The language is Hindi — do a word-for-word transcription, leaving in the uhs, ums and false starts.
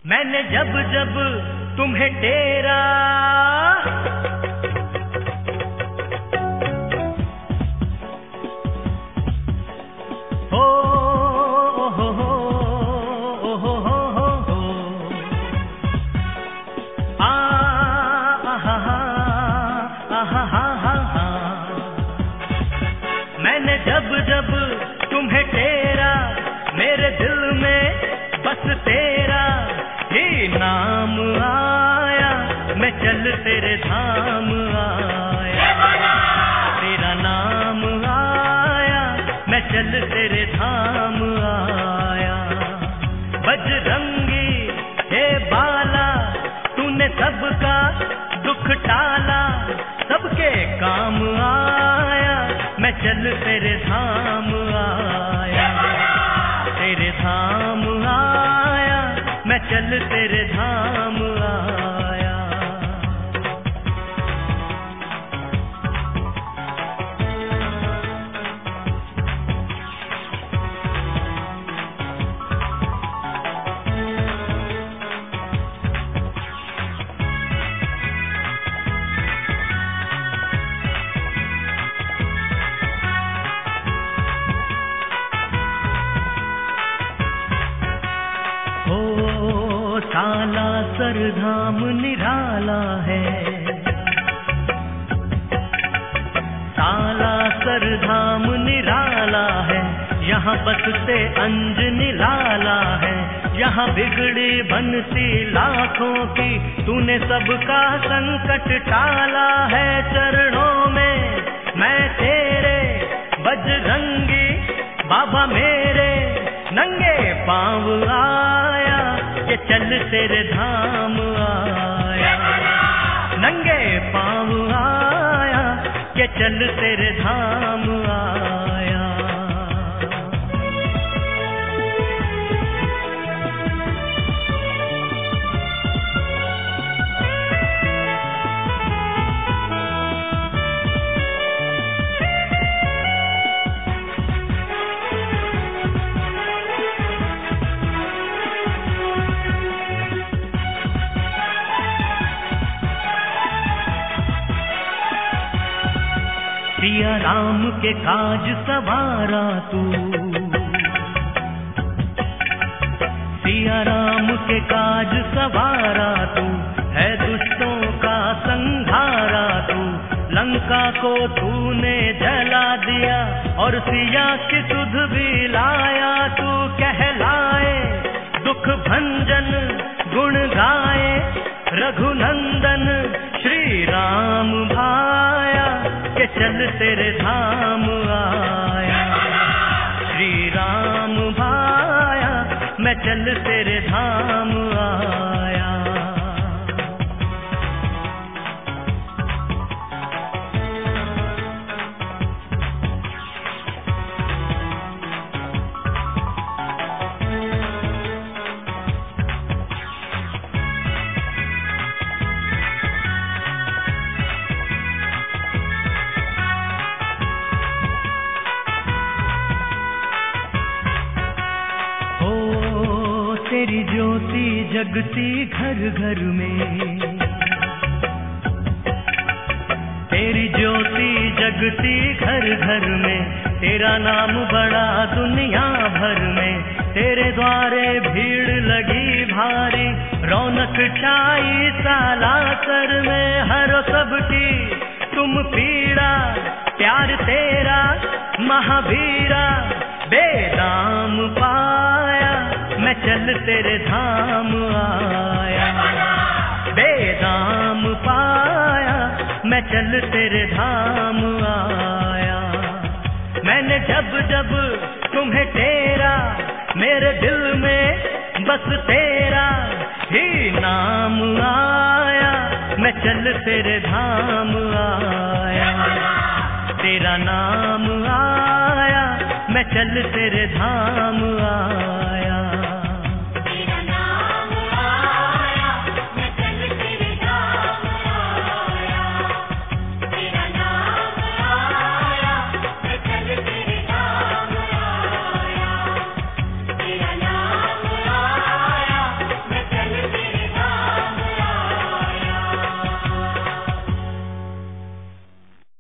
मैंने जब जब तुम्हें टेरा हो हो हो हो हो हो हो आ हा हा हा हा हा हा मैंने जब जब तुम्हें टेरा मेरे दिल में बस तेरा ही नाम आया, मैं चल तेरे धाम आया। तेरा नाम आया, मैं चल तेरे धाम आया। बजरंगी हे बाला, तूने सबका दुख टाला, सबके काम आया, मैं चल तेरे धाम आया। तेरे धाम आया, मैं चल तेरे धाम आया। साला सरधाम निराला है, साला सरधाम निराला है, यहाँ बसते अंजनी लाला है। यहाँ बिगड़ी बनती लाखों की, तूने सबका संकट टाला है। चरणों में मैं तेरे बजरंगी बाबा मेरे नंगे पाँव आया, ये चल तेरे धाम आया। नंगे पाँव आया, ये चल तेरे धाम आया। सिया राम के काज सवारा तू, सिया राम के काज सवारा तू, है दुष्टों का संहारा तू। लंका को तूने जला दिया और सिया की सुध भी लाया तू। कहलाए दुख भंजन गुण गाए, रघुनंदन श्री राम भाया, के चल तेरे धाम आया। श्री राम भाया, मैं चल तेरे धाम आया। तेरी ज्योति जगती घर घर में, तेरी ज्योति जगती घर घर में। तेरा नाम बड़ा दुनिया भर में, तेरे द्वारे भीड़ लगी भारी। रौनक छाई सालासर में, हरो सबकी तुम पीड़ा। प्यार तेरा महावीरा, बेदाम पाया, मैं चल तेरे धाम आया। बेदाम पाया, मैं चल तेरे धाम आया। मैंने जब जब तुम्हें टेरा, मेरे दिल में बस तेरा ही नाम आया, मैं चल तेरे धाम आया। तेरा नाम आया, मैं चल तेरे धाम आया।